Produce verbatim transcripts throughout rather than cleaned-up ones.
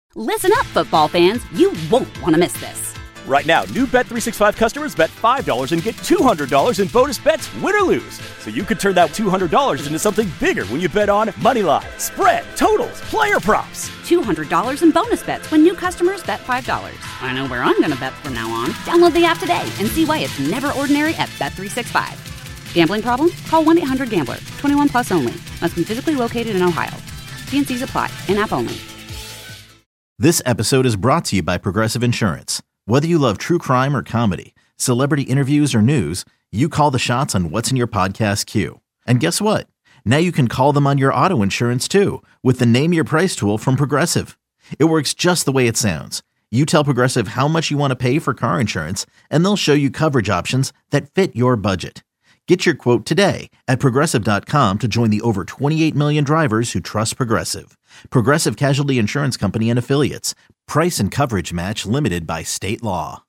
Listen up, football fans. You won't want to miss this. Right now, new Bet three sixty-five customers bet five dollars and get two hundred dollars in bonus bets, win or lose. So you could turn that two hundred dollars into something bigger when you bet on money line, spread, totals, player props. two hundred dollars in bonus bets when new customers bet five dollars. I know where I'm going to bet from now on. Download the app today and see why it's never ordinary at Bet three sixty-five. Gambling problem? Call one eight hundred gambler. twenty-one plus only. Must be physically located in Ohio. T N Cs apply. In-app only. This episode is brought to you by Progressive Insurance. Whether you love true crime or comedy, celebrity interviews or news, you call the shots on what's in your podcast queue. And guess what? Now you can call them on your auto insurance too with the Name Your Price tool from Progressive. It works just the way it sounds. You tell Progressive how much you want to pay for car insurance, and they'll show you coverage options that fit your budget. Get your quote today at Progressive dot com to join the over twenty-eight million drivers who trust Progressive. Progressive Casualty Insurance Company and Affiliates. Price and coverage match limited by state law.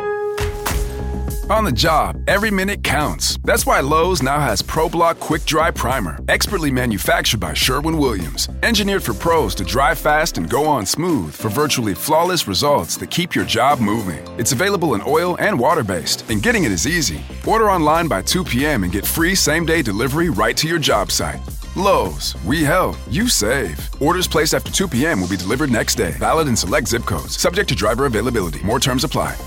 On the job, every minute counts. That's why Lowe's now has ProBlock Quick Dry Primer, expertly manufactured by Sherwin-Williams. Engineered for pros to dry fast and go on smooth for virtually flawless results that keep your job moving. It's available in oil and water-based, and getting it is easy. Order online by two p.m. and get free same-day delivery right to your job site. Lowe's, we help, you save. Orders placed after two p.m. will be delivered next day. Valid in select zip codes. Subject to driver availability. More terms apply.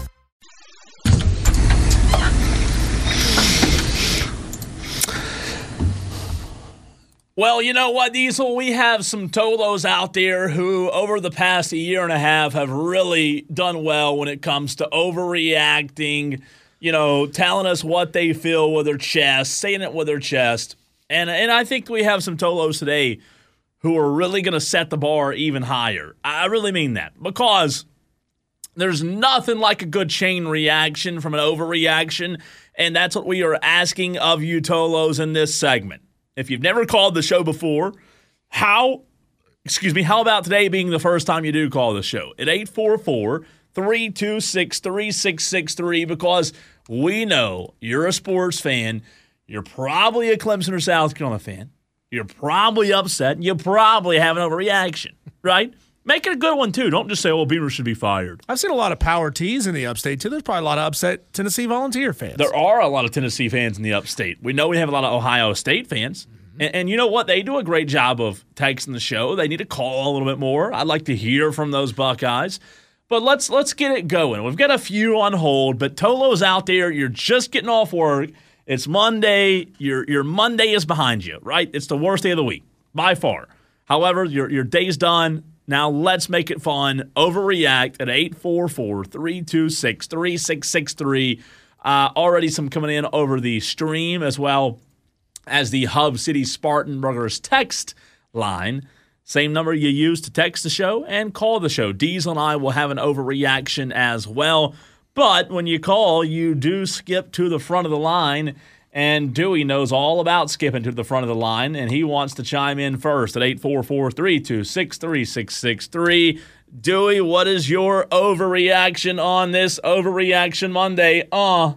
Well, you know what, Diesel? We have some Tolos out there who, over the past year and a half, have really done well when it comes to overreacting, you know, telling us what they feel with their chest, saying it with their chest. And and I think we have some Tolos today who are really going to set the bar even higher. I really mean that, because there's nothing like a good chain reaction from an overreaction, and that's what we are asking of you Tolos in this segment. If you've never called the show before, how, excuse me, how about today being the first time you do call the show at eight four four, three two six, three six six three, because we know you're a sports fan. You're probably a Clemson or South Carolina fan. You're probably upset. And you probably have an overreaction, right? Make it a good one, too. Don't just say, oh, Beamer should be fired. I've seen a lot of power T's in the upstate, too. There's probably a lot of upset Tennessee Volunteer fans. There are a lot of Tennessee fans in the upstate. We know we have a lot of Ohio State fans. Mm-hmm. And, and you know what? They do a great job of texting the show. They need to call a little bit more. I'd like to hear from those Buckeyes. But let's let's get it going. We've got a few on hold, but Tolo's out there. You're just getting off work. It's Monday. Your your Monday is behind you, right? It's the worst day of the week, by far. However, your your day's done. Now let's make it fun. Overreact at eight four four, three two six, three six six three. Uh, already some coming in over the stream, as well as the Hub City Spartanburgers text line. Same number you use to text the show and call the show. Diesel and I will have an overreaction as well. But when you call, you do skip to the front of the line, and Dewey knows all about skipping to the front of the line, and he wants to chime in first at eight four four, three two six, three six six three. Dewey, what is your overreaction on this Overreaction Monday? Uh.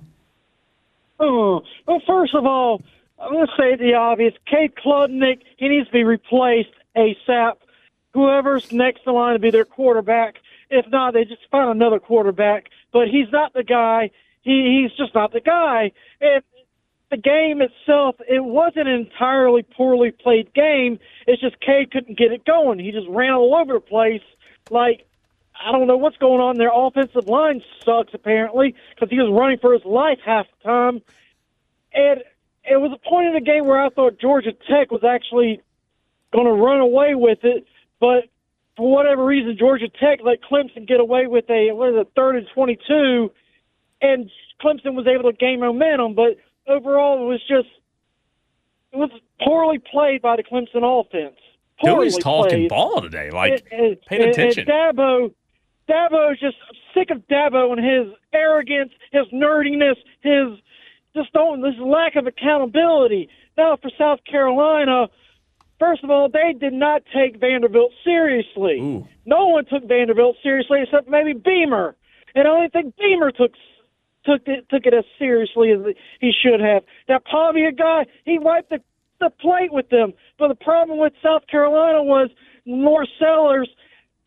Oh, well, first of all, I'm going to say the obvious. Cade Klubnik, he needs to be replaced ASAP. Whoever's next in line to be their quarterback. If not, they just find another quarterback. But he's not the guy. He, he's just not the guy. And the game itself, it wasn't an entirely poorly played game. It's just Cade couldn't get it going. He just ran all over the place. Like, I don't know what's going on. Their offensive line sucks, apparently, because he was running for his life half the time. And it was a point in the game where I thought Georgia Tech was actually going to run away with it, but for whatever reason, Georgia Tech let Clemson get away with a, what is it, third and twenty-two, and Clemson was able to gain momentum, but overall it was just, it was poorly played by the Clemson offense. Poorly Dewey's talking played. ball today, like, and, and, paying attention. And Dabo, Dabo's just, I'm sick of Dabo and his arrogance, his nerdiness, his just don't, this lack of accountability. Now for South Carolina, first of all, they did not take Vanderbilt seriously. Ooh. No one took Vanderbilt seriously except maybe Beamer. And I don't think Beamer took took it, took it as seriously as he should have. That Pavia guy, he wiped the, the plate with them. But the problem with South Carolina was North Sellers,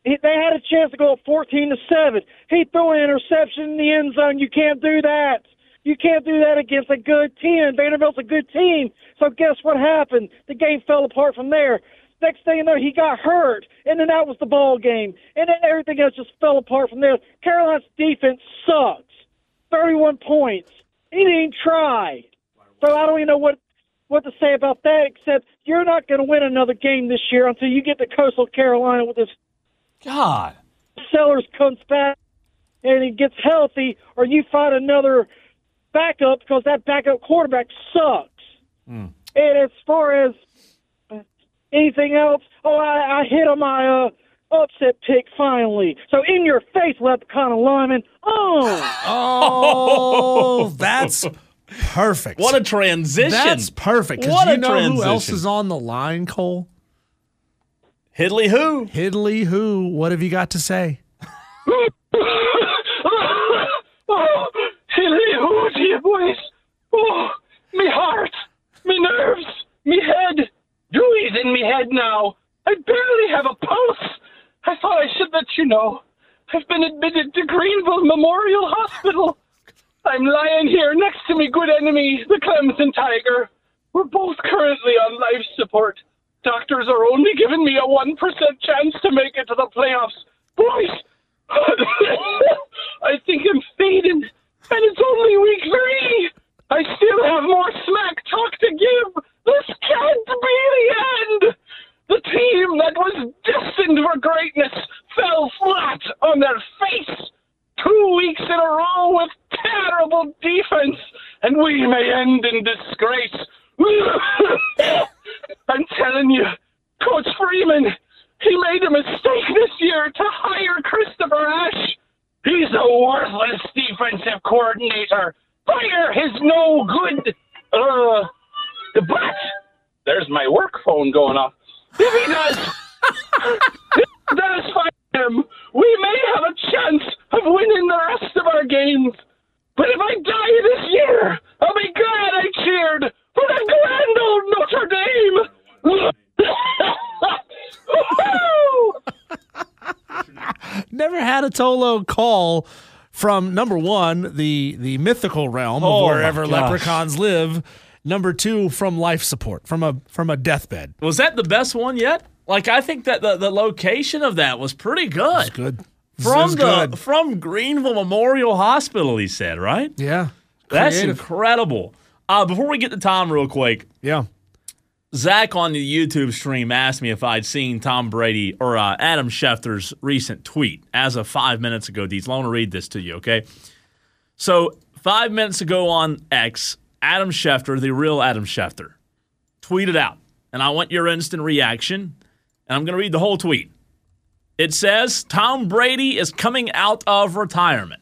he, they had a chance to go up fourteen to seven. He threw an interception in the end zone. You can't do that. You can't do that against a good team. Vanderbilt's a good team. So guess what happened? The game fell apart from there. Next thing you know, he got hurt, and then that was the ball game. And then everything else just fell apart from there. Carolina's defense sucks. thirty-one points. He didn't try. So I don't even know what, what to say about that, except you're not going to win another game this year until you get to Coastal Carolina with this God. Sellers comes back and he gets healthy, or you find another backup because that backup quarterback sucks. Mm. And as far as anything else, oh, I, I hit on my uh, upset pick finally. So in your face, Leprechaun and Lyman. Oh, oh, that's perfect. What a transition. That's perfect. Because What you a know transition. who else is on the line, Cole? Hiddly who? Hiddly who? What have you got to say? Oh, Hiddly who to you boys? Oh, me heart, me nerves, me head. Dewey's in me head now. I barely have a pulse. I thought I should let you know. I've been admitted to Greenville Memorial Hospital. I'm lying here next to me good enemy, the Clemson Tiger. We're both currently on life support. Doctors are only giving me a one percent chance to make it to the playoffs. Boys, I think I'm fading, and it's only week three. I still have more smack talk to give. This can't be the end. The team that was destined for greatness fell flat on their face. Two weeks in a row with terrible defense, and we may end in disgrace. I'm telling you, Coach Freeman, he made a mistake this year to hire Christopher Ash. He's a worthless defensive coordinator. Fire his no good. Uh, but there's my work phone going off. If he does, if he does fire him, we may have a chance of winning the rest of our games. But if I die this year, I'll be glad I cheered for the grand old Notre Dame. Never had a Tolo call from, number one, the the mythical realm of Oh, wherever my gosh. leprechauns live. Number two, from life support, from a from a deathbed. Was that the best one yet? Like, I think that the, the location of that was pretty good. It's good. From It's the good. from Greenville Memorial Hospital, he said, right? Yeah. That's Creative. incredible. Uh, before we get to Tom real quick, Yeah. Zach on the YouTube stream asked me if I'd seen Tom Brady or uh, Adam Schefter's recent tweet as of five minutes ago. Deeds, I want to read this to you, okay? So five minutes ago on X, Adam Schefter, the real Adam Schefter, tweeted out, and I want your instant reaction, and I'm going to read the whole tweet. It says, Tom Brady is coming out of retirement.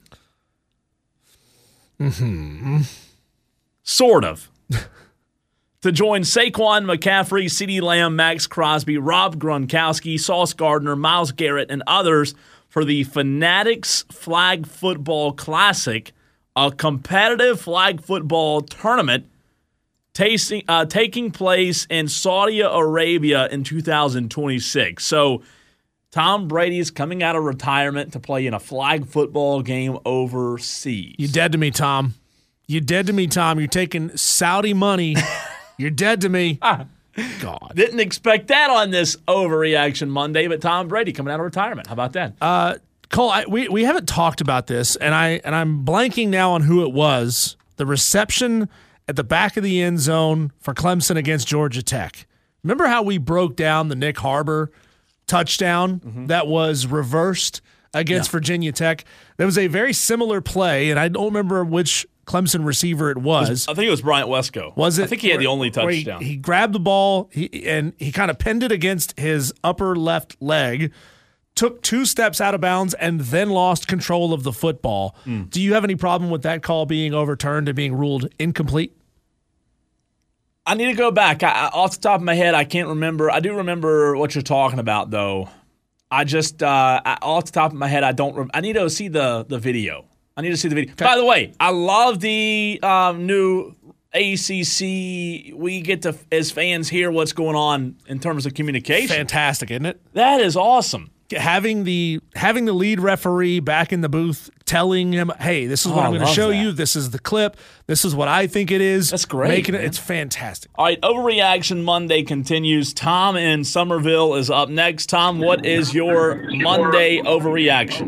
Mm-hmm. Sort of. To join Saquon, McCaffrey, CeeDee Lamb, Max Crosby, Rob Gronkowski, Sauce Gardner, Myles Garrett, and others for the Fanatics Flag Football Classic, a competitive flag football tournament tasting, uh, taking place in Saudi Arabia in two thousand twenty-six. So Tom Brady is coming out of retirement to play in a flag football game overseas. You dead to me, Tom. You dead to me, Tom. You're taking Saudi money. You're dead to me. God. Didn't expect that on this Overreaction Monday, but Tom Brady coming out of retirement. How about that? Uh, Cole, I, we we haven't talked about this, and I and I'm blanking now on who it was. The reception at the back of the end zone for Clemson against Georgia Tech. Remember how we broke down the Nick Harbor touchdown mm-hmm. that was reversed against yeah. Virginia Tech? There was a very similar play, and I don't remember which Clemson receiver it was. It was I think it was Bryant Wesco. Was it? I think he had the only touchdown. He, he grabbed the ball he, and he kind of pinned it against his upper left leg, took two steps out of bounds, and then lost control of the football. Mm. Do you have any problem with that call being overturned and being ruled incomplete? I need to go back. I, I, off the top of my head, I can't remember. I do remember what you're talking about, though. I just, uh, I, off the top of my head, I don't. Rem- I need to see the the video. I need to see the video. Okay. By the way, I love the um, new A C C. We get to, as fans, hear what's going on in terms of communication. Fantastic, isn't it? That is awesome. having the having the lead referee back in the booth telling him, hey, this is what Oh, I'm going I to love show that. you. This is the clip. This is what I think it is. That's great, Making it, man. it's fantastic. All right, Overreaction Monday continues. Tom in Somerville is up next. Tom, what is your Monday overreaction?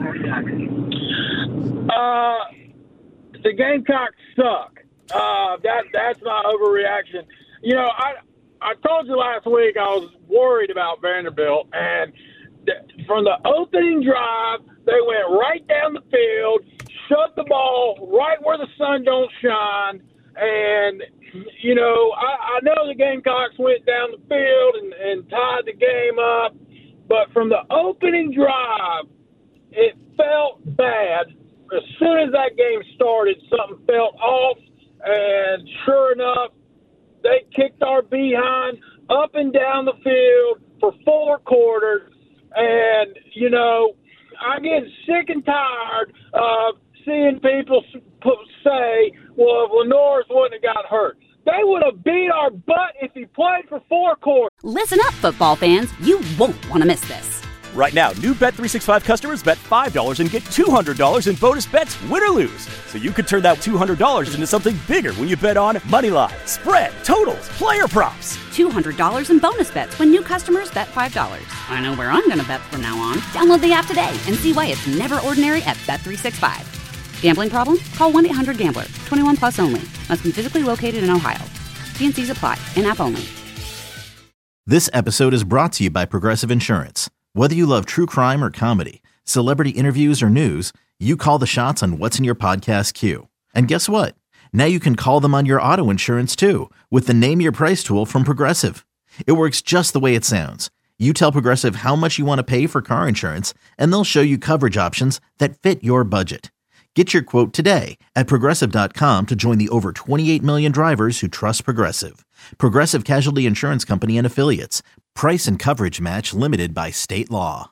Uh, the Gamecocks suck. Uh, that that's my overreaction. You know, I I told you last week I was worried about Vanderbilt, and th- from the opening drive, they went right down the field, shut the ball right where the sun don't shine, and you know, I, I know the Gamecocks went down the field and, and tied the game up, but from the opening drive, it felt bad. As soon as that game started, something felt off, and sure enough, they kicked our behind up and down the field for four quarters. And, you know, I get sick and tired of seeing people say, well, if Lenore's wouldn't have got hurt. They would have beat our butt if he played for four quarters. Listen up, football fans. You won't want to miss this. Right now, new Bet three sixty-five customers bet five dollars and get two hundred dollars in bonus bets, win or lose. So you could turn that two hundred dollars into something bigger when you bet on money line, spread, totals, player props. two hundred dollars in bonus bets when new customers bet five dollars. I know where I'm going to bet from now on. Download the app today and see why it's never ordinary at Bet three sixty-five. Gambling problem? Call one eight hundred gambler. twenty-one plus only. Must be physically located in Ohio. T and C's apply. In-app only. This episode is brought to you by Progressive Insurance. Whether you love true crime or comedy, celebrity interviews or news, you call the shots on what's in your podcast queue. And guess what? Now you can call them on your auto insurance too with the Name Your Price tool from Progressive. It works just the way it sounds. You tell Progressive how much you want to pay for car insurance, and they'll show you coverage options that fit your budget. Get your quote today at Progressive dot com to join the over twenty-eight million drivers who trust Progressive. Progressive Casualty Insurance Company and Affiliates. Price and coverage match limited by state law.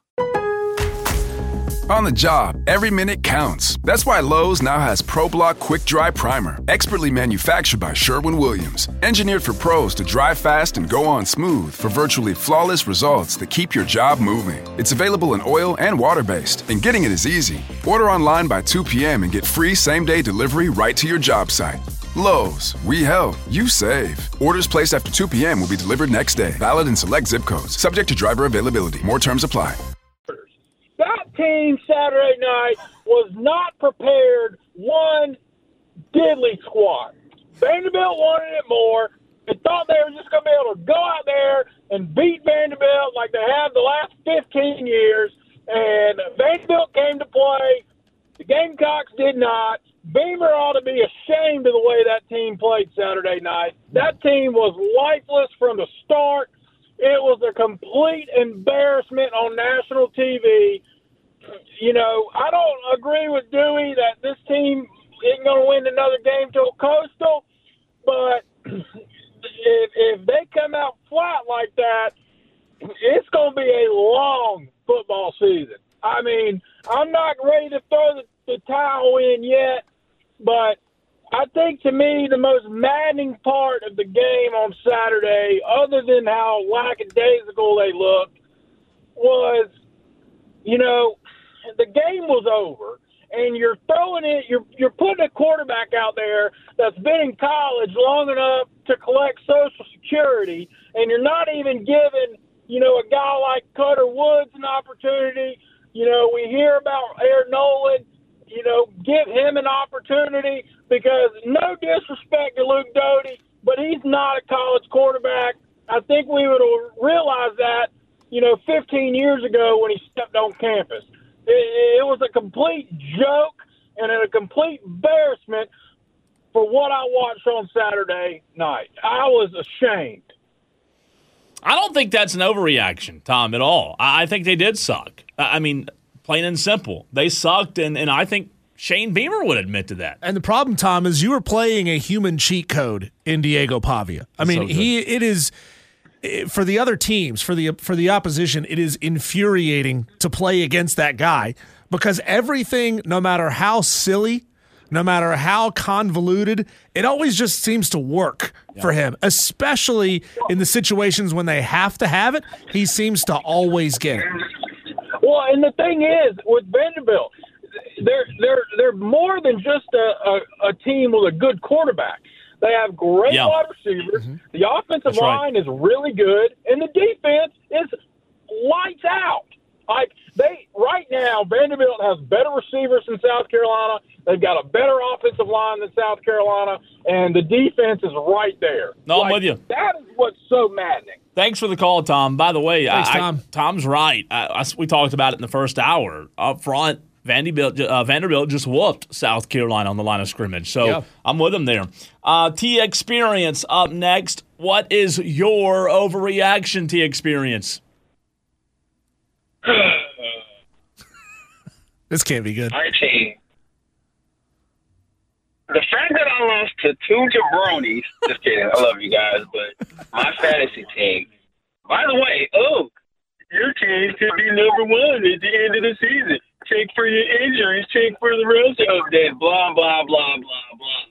On the job, every minute counts. That's why Lowe's now has ProBlock Quick Dry Primer, expertly manufactured by Sherwin-Williams. Engineered for pros to dry fast and go on smooth for virtually flawless results that keep your job moving. It's available in oil and water-based, and getting it is easy. Order online by two p.m. and get free same-day delivery right to your job site. Lowe's, we help, you save. Orders placed after two p.m. will be delivered next day. Valid in select zip codes. Subject to driver availability. More terms apply. That team Saturday night was not prepared one diddly squat. Vanderbilt wanted it more. They thought they were just going to be able to go out there and beat Vanderbilt like they have the last fifteen years. And Vanderbilt came to play. The Gamecocks did not. Beamer ought to be ashamed of the way that team played Saturday night. That team was lifeless from the start. It was a complete embarrassment on national T V. You know, I don't agree with Dewey that this team isn't going to win another game till Coastal, but if, if they come out flat like that, it's going to be a long football season. I mean, I'm not ready to throw the, the towel in yet, but I think to me the most maddening part of the game on Saturday, other than how lackadaisical they looked, was, you know, the game was over, and you're throwing it, you're you're putting a quarterback out there that's been in college long enough to collect Social Security, and you're not even giving, you know, a guy like Cutter Woods an opportunity. You know, we hear about Aaron Nolan. You know, give him an opportunity, because no disrespect to Luke Doty, but he's not a college quarterback. I think we would have realized that, you know, fifteen years ago when he stepped on campus. It, it was a complete joke and a complete embarrassment for what I watched on Saturday night. I was ashamed. I don't think that's an overreaction, Tom, at all. I think they did suck. I mean, plain and simple. They sucked, and, and I think Shane Beamer would admit to that. And the problem, Tom, is you were playing a human cheat code in Diego Pavia. I mean, So he it is for the other teams, for the for the opposition, it is infuriating to play against that guy, because everything, no matter how silly, no matter how convoluted, it always just seems to work yeah. for him, especially in the situations when they have to have it. He seems to always get it. Well, Well, and the thing is, with Vanderbilt, they're they're they're more than just a, a, a team with a good quarterback. They have great Yeah. wide receivers. Mm-hmm. The offensive That's right. line is really good, and the defense is lights out. Like they right now, Vanderbilt has better receivers than South Carolina. They've got a better offensive line than South Carolina, and the defense is right there. No, I'm Like, with you. That is what's so maddening. Thanks for the call, Tom. By the way, Thanks, I, Tom. I, Tom's right. I, I, we talked about it in the first hour. Up front, Vanderbilt, uh, Vanderbilt just whooped South Carolina on the line of scrimmage. So Yeah. I'm with them there. Uh, T Experience up next. What is your overreaction, T Experience? This can't be good. My team. The fact that I lost to two jabronis, just kidding, I love you guys, but my fantasy team. By the way, oh, your team could be number one at the end of the season. Check for your injuries, check for the rest of that, blah, blah, blah, blah, blah.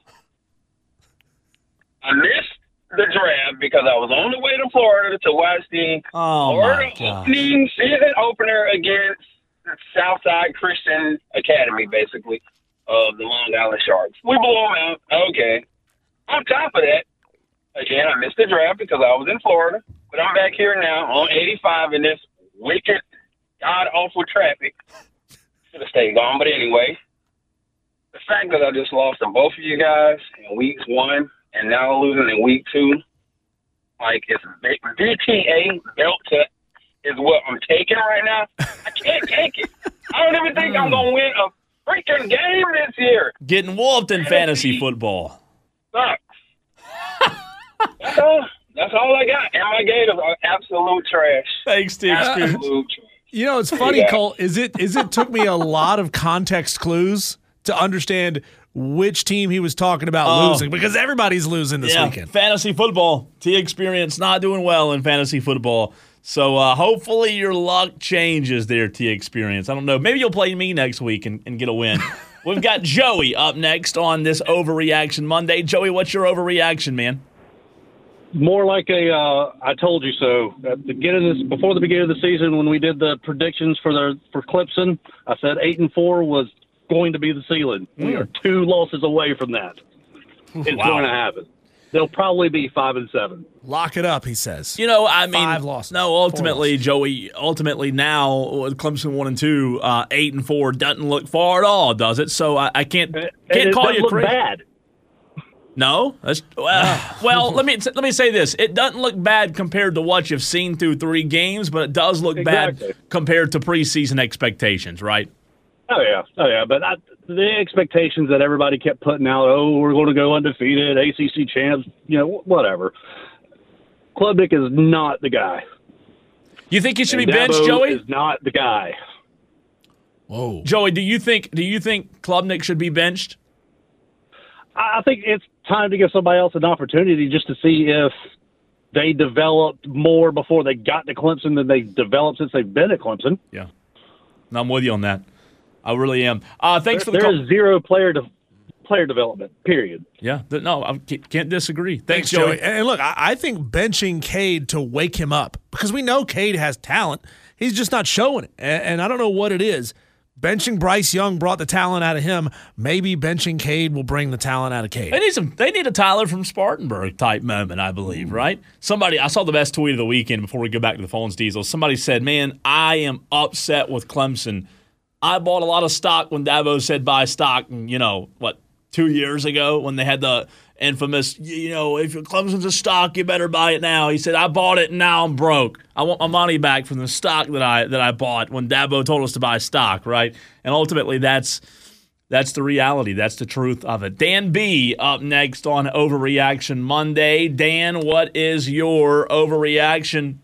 I missed the draft because I was on the way to Florida to watch the Oh, Florida my God. opening season opener against Southside Christian Academy, basically, of the Long Island Sharks. We blew them out. Okay. On top of that, again, I missed the draft because I was in Florida, but I'm back here now on eighty-five in this wicked, god-awful traffic. Should have stayed gone, but anyway, the fact that I just lost to both of you guys in weeks one and now losing in week two, like it's B T A belt to is what I'm taking right now. I can't take it. I don't even think I'm going to win a freaking game this year. Getting whooped in fantasy football. Sucks. That's all. That's all I got. And my Gators are absolute trash. Thanks, T Experience. Absolute trash. You know, it's funny, Yeah. Cole. Is it? Is it took me a lot of context clues to understand which team he was talking about Oh. losing because everybody's losing this Yeah, weekend. fantasy football. T Experience not doing well in fantasy football. So uh, hopefully your luck changes there, T Experience. I don't know. Maybe you'll play me next week and, and get a win. We've got Joey up next on this Overreaction Monday. Joey, what's your overreaction, man? More like a uh, I told you so. At the beginning of this, before the beginning of the season, when we did the predictions for the for Clemson, I said eight and four was going to be the ceiling. We are two losses away from that. It's Wow. going to happen. They'll probably be five and seven. Lock it up, he says. You know, I mean, Five losses. no. Ultimately, Joey. Ultimately, now with Clemson one and two, uh, eight and four doesn't look far at all, does it? So I, I can't And can't it call doesn't you look crazy. bad. No, that's well. well, let me let me say this: it doesn't look bad compared to what you've seen through three games, but it does look Exactly. bad compared to preseason expectations, right? Oh yeah, oh yeah. But I, the expectations that everybody kept putting out, oh, we're going to go undefeated, A C C champs, you know, whatever. Klubnik is not the guy. You think he should And be benched, Dabo Joey? is not the guy. Whoa. Joey, do you think do you think Klubnik should be benched? I I think it's time to give somebody else an opportunity just to see if they developed more before they got to Clemson than they developed since they've been at Clemson. Yeah, no, I'm with you on that. I really am. Uh, thanks for There, the there call. is zero player de- player development. Period. Yeah, th- no, I can't- can't disagree. Thanks, Thanks, Joey. Joey. And and look, I, I think benching Cade to wake him up because we know Cade has talent. He's just not showing it. And, and I don't know what it is. Benching Bryce Young brought the talent out of him. Maybe benching Cade will bring the talent out of Cade. They need some. They need a Tyler from Spartanburg type moment, I believe. Right? Somebody. I saw the best tweet of the weekend before we go back to the phones, Diesel. Somebody said, "Man, I am upset with Clemson. I bought a lot of stock when Dabo said buy stock, and you know what, two years ago when they had the infamous, you know, if Clemson's a stock, you better buy it now." He said, "I bought it, and now I'm broke. I want my money back from the stock that I that I bought when Dabo told us to buy stock." Right? And ultimately, that's that's the reality. That's the truth of it. Dan B up next on Overreaction Monday. Dan, what is your overreaction?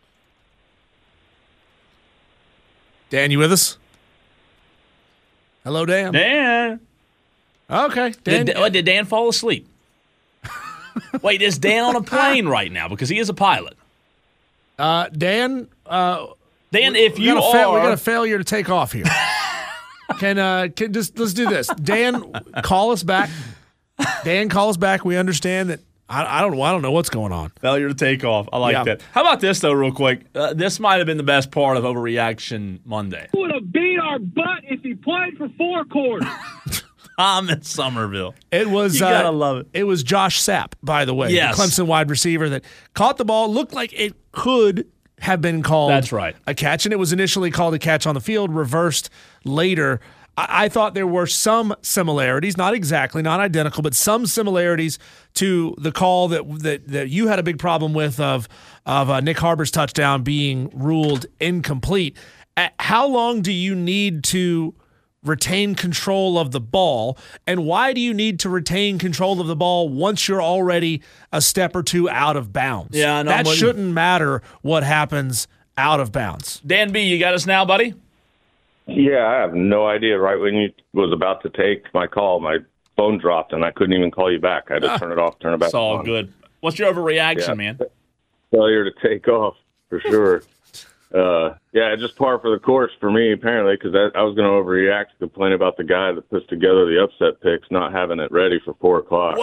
Dan, you with us? Hello, Dan. Dan. Okay. Dan. Did, what, did Dan fall asleep? Wait, is Dan on a plane right now? Because he is a pilot. Uh, Dan, uh, Dan, if we you got a are, fa- we got a failure to take off here. can uh, can just let's do this. Dan, call us back. Dan, call us back. We understand that I, I don't I don't know what's going on. Failure to take off. I like Yeah. that. How about this, though, real quick? Uh, this might have been the best part of Overreaction Monday. Would have beat our butt if he played for four quarters. Tom in Somerville. It was You gotta uh, love it. It was Josh Sapp, by the way, Yes. the Clemson wide receiver that caught the ball. Looked like it could have been called That's right. a catch, and it was initially called a catch on the field, reversed later. I, I thought there were some similarities, not exactly, not identical, but some similarities to the call that that, that you had a big problem with of of uh, Nick Harbor's touchdown being ruled incomplete. At how long do you need to retain control of the ball, and why do you need to retain control of the ball once you're already a step or two out of bounds? Yeah, no, that I'm with you. shouldn't matter what happens out of bounds. Dan B., you got us now, buddy? Yeah, I have no idea. Right when you was about to take my call, my phone dropped, and I couldn't even call you back. I had to turn it off, turn it back It's all on. good. What's your overreaction, Yeah. man? Failure to take off, for sure. uh, yeah, just par for the course for me, apparently, because I, I was going to overreact to complain about the guy that puts together the upset picks not having it ready for four o'clock.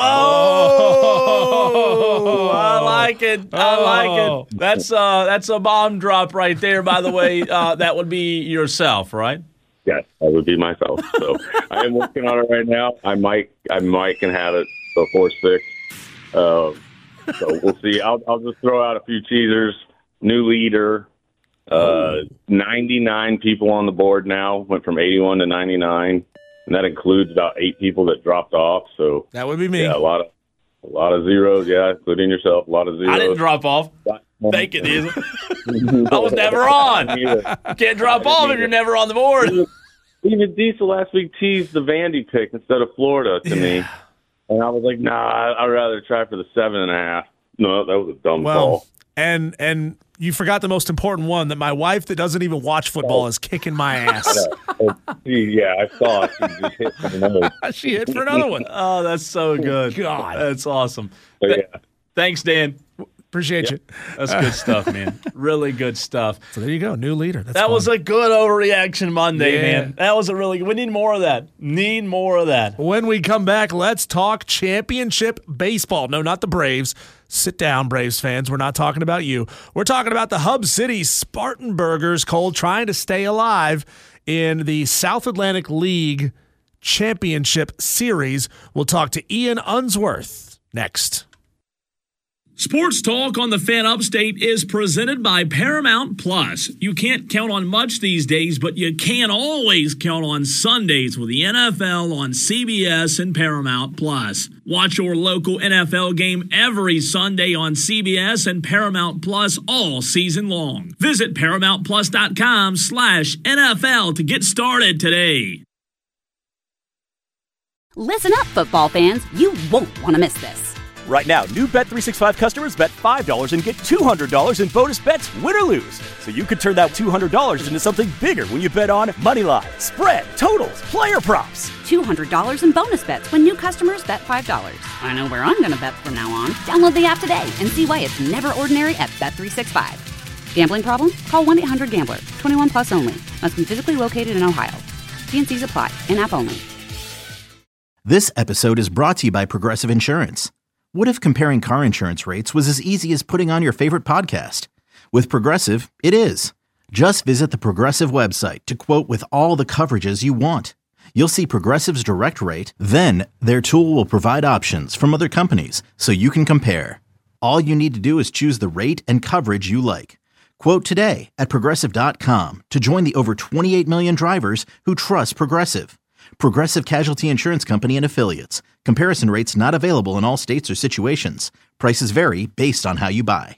Whoa! I like it. I like it. That's uh, that's a bomb drop right there. By the way, uh, that would be yourself, right? Yes, that would be myself. So I am working on it right now. I might, I might can have it before six. Uh, so we'll see. I'll, I'll just throw out a few teasers. New leader. Uh, ninety-nine people on the board now. Went from eighty-one to ninety-nine, and that includes about eight people that dropped off. So That would be me. yeah, a lot of a lot of zeros. Yeah, including yourself. A lot of zeros. I didn't drop off. Thank you, Diesel. I was never on. You can't drop off if you're never on the board. Even Diesel last week teased the Vandy pick instead of Florida to me, and I was like, nah, I'd rather try for the seven and a half. No, that was a dumb Well, call. and and you forgot the most important one, that my wife that doesn't even watch football is kicking my ass. Yeah, I saw it. She just hit for another. She hit for another one. Oh, that's so good. God. That's awesome. So, Th- yeah. Thanks, Dan. Appreciate you. That's good stuff, man. Really good stuff. So there you go, new leader. That's That was fun. a good overreaction Monday, Yeah. man. That was a really good. We need more of that. Need more of that. When we come back, let's talk championship baseball. No, not the Braves. Sit down, Braves fans. We're not talking about you. We're talking about the Hub City Spartanburgers, Cole, trying to stay alive in the South Atlantic League Championship Series. We'll talk to Ian Unsworth next. Sports Talk on the Fan Upstate is presented by Paramount Plus. You can't count on much these days, but you can always count on Sundays with the N F L on C B S and Paramount Plus. Watch your local N F L game every Sunday on C B S and Paramount Plus all season long. Visit ParamountPlus.com slash NFL to get started today. Listen up, football fans. You won't want to miss this. Right now, new Bet three sixty-five customers bet five dollars and get two hundred dollars in bonus bets, win or lose. So you could turn that two hundred dollars into something bigger when you bet on Moneyline, spread, totals, player props. two hundred dollars in bonus bets when new customers bet five dollars. I know where I'm going to bet from now on. Download the app today and see why it's never ordinary at Bet three sixty-five. Gambling problem? Call one eight hundred gambler. twenty-one plus only. Must be physically located in Ohio. T and C's apply. In-app only. This episode is brought to you by Progressive Insurance. What if comparing car insurance rates was as easy as putting on your favorite podcast? With Progressive, it is. Just visit the Progressive website to quote with all the coverages you want. You'll see Progressive's direct rate, then their tool will provide options from other companies so you can compare. All you need to do is choose the rate and coverage you like. Quote today at Progressive dot com to join the over twenty-eight million drivers who trust Progressive. Progressive Casualty Insurance Company and Affiliates. Comparison rates not available in all states or situations. Prices vary based on how you buy.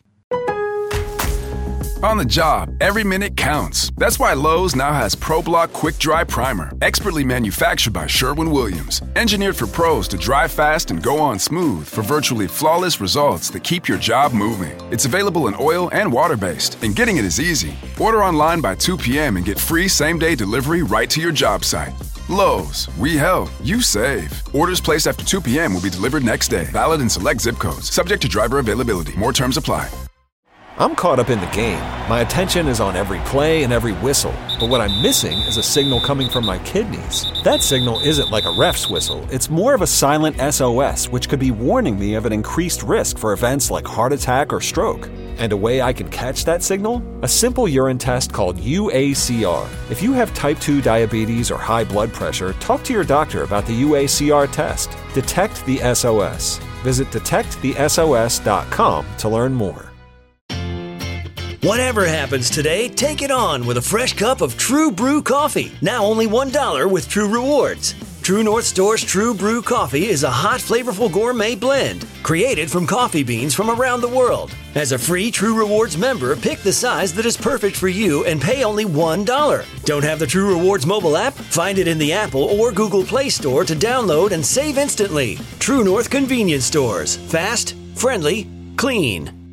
On the job, every minute counts. That's why Lowe's now has ProBlock Quick Dry Primer, expertly manufactured by Sherwin-Williams. Engineered for pros to dry fast and go on smooth for virtually flawless results that keep your job moving. It's available in oil and water-based, and getting it is easy. Order online by two p.m. and get free same-day delivery right to your job site. Lowe's, we help, you save. Orders placed after two p.m. will be delivered next day. Valid in select zip codes. Subject to driver availability. More terms apply. I'm caught up in the game. My attention is on every play and every whistle. But what I'm missing is a signal coming from my kidneys. That signal isn't like a ref's whistle. It's more of a silent S O S, which could be warning me of an increased risk for events like heart attack or stroke. And a way I can catch that signal? A simple urine test called U A C R. If you have type two diabetes or high blood pressure, talk to your doctor about the U A C R test. Detect the S O S. Visit detect the S O S dot com to learn more. Whatever happens today, take it on with a fresh cup of True Brew coffee. Now only one dollar with True Rewards. True North Store's True Brew coffee is a hot, flavorful gourmet blend created from coffee beans from around the world. As a free True Rewards member, pick the size that is perfect for you and pay only one dollar. Don't have the True Rewards mobile app? Find it in the Apple or Google Play Store to download and save instantly. True North Convenience Stores. Fast, friendly, clean.